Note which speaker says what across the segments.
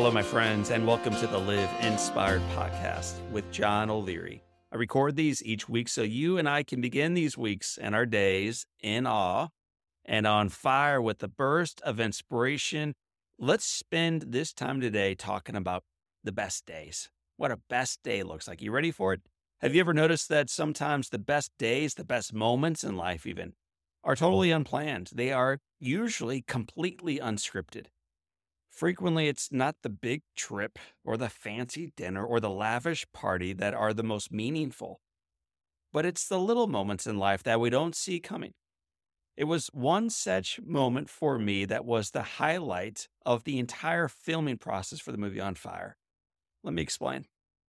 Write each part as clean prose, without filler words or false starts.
Speaker 1: Hello, my friends, and welcome to the Live Inspired podcast with John O'Leary. I record these each week so you and I can begin these weeks and our days in awe and on fire with a burst of inspiration. Let's spend this time today talking about the best days, what a best day looks like. You ready for it? Have you ever noticed that sometimes the best days, the best moments in life even, are totally unplanned? They are usually completely unscripted. Frequently, it's not the big trip or the fancy dinner or the lavish party that are the most meaningful, but it's the little moments in life that we don't see coming. It was one such moment for me that was the highlight of the entire filming process for the movie On Fire. Let me explain.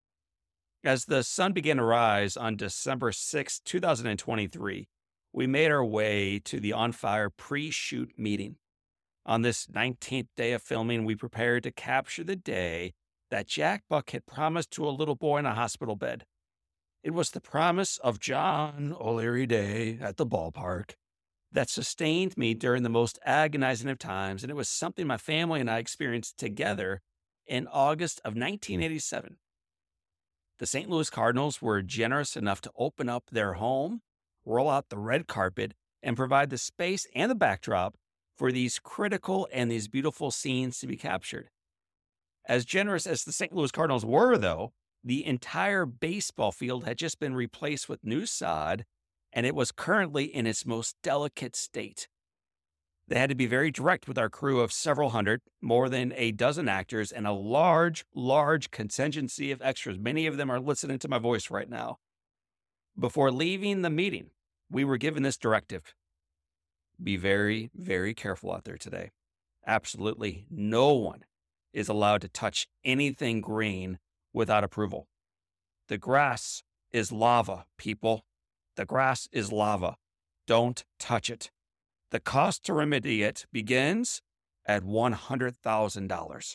Speaker 1: As the sun began to rise on December 6, 2023, we made our way to the On Fire pre-shoot meeting. On this 19th day of filming, we prepared to capture the day that Jack Buck had promised to a little boy in a hospital bed. It was the promise of John O'Leary Day at the ballpark that sustained me during the most agonizing of times, and it was something my family and I experienced together in August of 1987. The St. Louis Cardinals were generous enough to open up their home, roll out the red carpet, and provide the space and the backdrop for these critical and these beautiful scenes to be captured. As generous as the St. Louis Cardinals were, though, the entire baseball field had just been replaced with new sod, and it was currently in its most delicate state. They had to be very direct with our crew of several hundred, more than a dozen actors, and a large contingency of extras. Many of them are listening to my voice right now. Before leaving the meeting, we were given this directive. Be very, very careful out there today. Absolutely no one is allowed to touch anything green without approval. The grass is lava, people. The grass is lava. Don't touch it. The cost to remedy it begins at $100,000.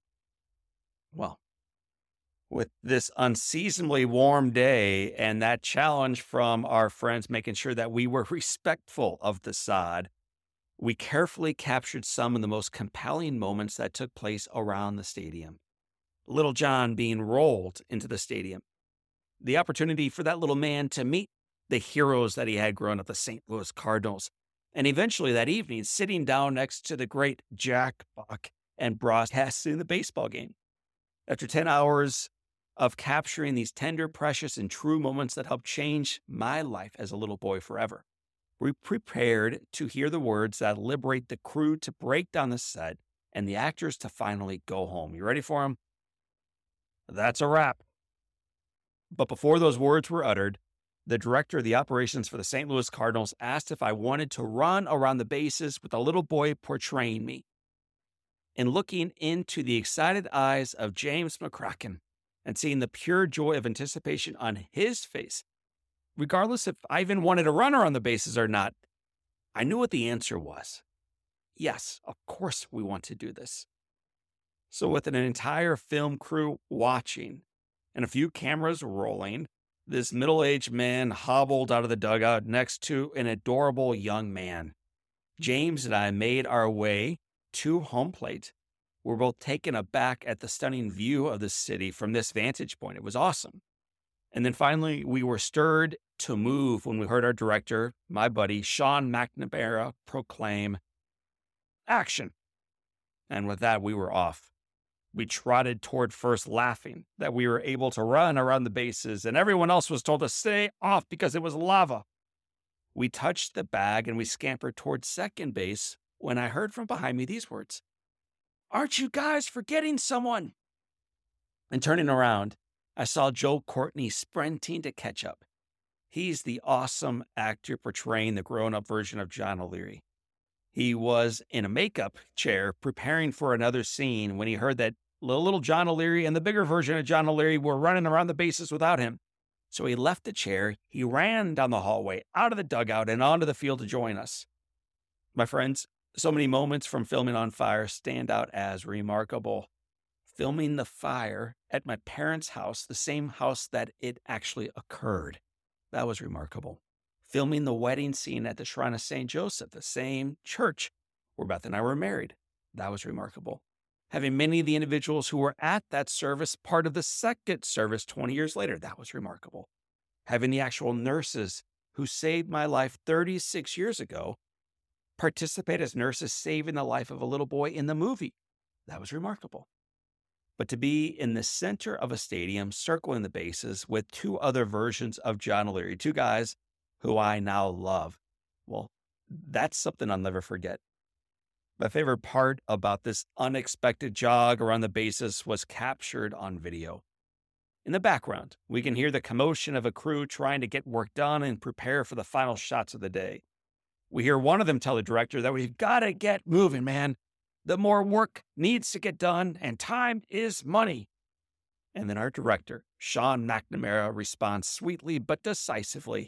Speaker 1: Well, with this unseasonably warm day and that challenge from our friends making sure that we were respectful of the sod, we carefully captured some of the most compelling moments that took place around the stadium. Little John being rolled into the stadium. The opportunity for that little man to meet the heroes that he had grown up, the St. Louis Cardinals. And eventually that evening, sitting down next to the great Jack Buck and broadcasting the baseball game. After 10 hours of capturing these tender, precious, and true moments that helped change my life as a little boy forever, we prepared to hear the words that liberate the crew to break down the set and the actors to finally go home. You ready for them? That's a wrap. But before those words were uttered, the director of the operations for the St. Louis Cardinals asked if I wanted to run around the bases with a little boy portraying me. And looking into the excited eyes of James McCracken and seeing the pure joy of anticipation on his face, regardless if I even wanted to run around the bases or not, I knew what the answer was. Yes, of course we want to do this. So with an entire film crew watching and a few cameras rolling, this middle-aged man hobbled out of the dugout next to an adorable young man. James and I made our way to home plate. We're both taken aback at the stunning view of the city from this vantage point. It was awesome. And then finally, we were stirred to move when we heard our director, my buddy, Sean McNamara, proclaim, "Action." And with that, we were off. We trotted toward first, laughing that we were able to run around the bases, and everyone else was told to stay off because it was lava. We touched the bag and we scampered toward second base when I heard from behind me these words, "Aren't you guys forgetting someone?" And turning around, I saw Joe Courtney sprinting to catch up. He's the awesome actor portraying the grown-up version of John O'Leary. He was in a makeup chair preparing for another scene when he heard that little John O'Leary and the bigger version of John O'Leary were running around the bases without him. So he left the chair, he ran down the hallway, out of the dugout, and onto the field to join us. My friends, so many moments from filming On Fire stand out as remarkable. Filming the fire at my parents' house, the same house that it actually occurred. That was remarkable. Filming the wedding scene at the Shrine of St. Joseph, the same church where Beth and I were married. That was remarkable. having many of the individuals who were at that service part of the second service 20 years later. That was remarkable. Having the actual nurses who saved my life 36 years ago participate as nurses saving the life of a little boy in the movie. That was remarkable. But to be in the center of a stadium circling the bases with two other versions of John O'Leary, two guys who I now love, well, that's something I'll never forget. My favorite part about this unexpected jog around the bases was captured on video. In the background, we can hear the commotion of a crew trying to get work done and prepare for the final shots of the day. We hear one of them tell the director that we've got to get moving, man. The more work needs to get done, and time is money. And then our director, Sean McNamara, responds sweetly but decisively,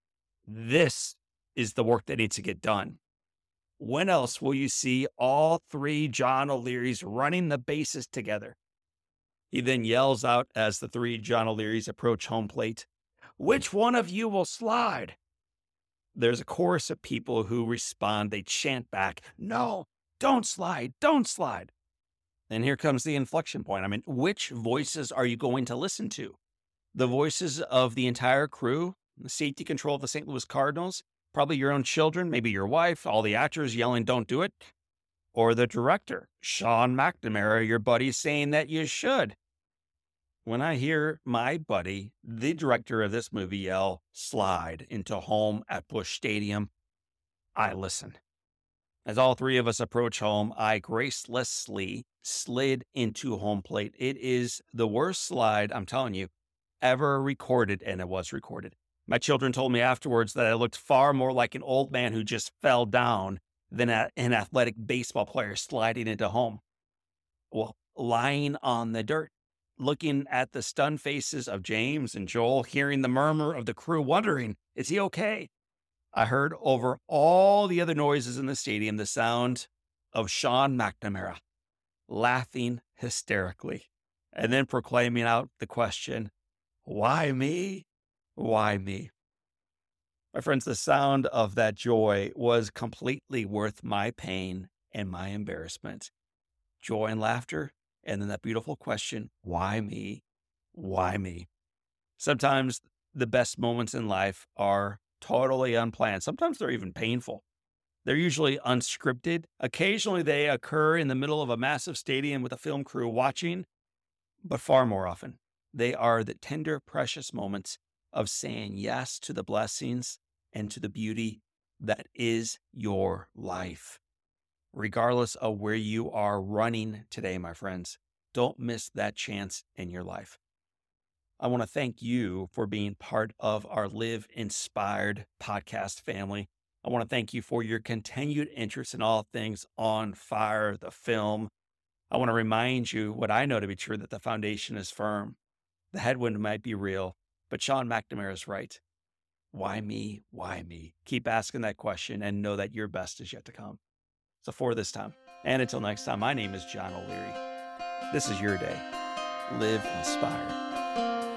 Speaker 1: this is the work that needs to get done. When else will you see all three John O'Learys running the bases together? He then yells out as the three John O'Learys approach home plate, which one of you will slide? There's a chorus of people who respond. They chant back, no, don't slide, don't slide. And here comes the inflection point. I mean, which voices are you going to listen to? The voices of the entire crew, the safety control of the St. Louis Cardinals, probably your own children, maybe your wife, all the actors yelling, don't do it. Or the director, Sean McNamara, your buddy, saying that you should. When I hear my buddy, the director of this movie, yell, slide into home at Busch Stadium, I listen. As all three of us approach home, I gracelessly slid into home plate. It is the worst slide, I'm telling you, ever recorded, and it was recorded. My children told me afterwards that I looked far more like an old man who just fell down than an athletic baseball player sliding into home. Well, lying on the dirt, looking at the stunned faces of James and Joel, hearing the murmur of the crew, wondering, is he okay? I heard over all the other noises in the stadium the sound of Sean McNamara laughing hysterically and then proclaiming out the question, why me? Why me? My friends, the sound of that joy was completely worth my pain and my embarrassment. Joy and laughter, and then that beautiful question, why me? Why me? Sometimes the best moments in life are totally unplanned. Sometimes they're even painful. They're usually unscripted. Occasionally they occur in the middle of a massive stadium with a film crew watching, but far more often, they are the tender, precious moments of saying yes to the blessings and to the beauty that is your life. Regardless of where you are running today, my friends, don't miss that chance in your life. I want to thank you for being part of our Live Inspired podcast family. I want to thank you for your continued interest in all things On Fire, the film. I want to remind you what I know to be true, that the foundation is firm. The headwind might be real, but Sean McNamara is right. Why me? Why me? Keep asking that question and know that your best is yet to come. So for this time, and until next time, my name is John O'Leary. This is your day. Live inspired.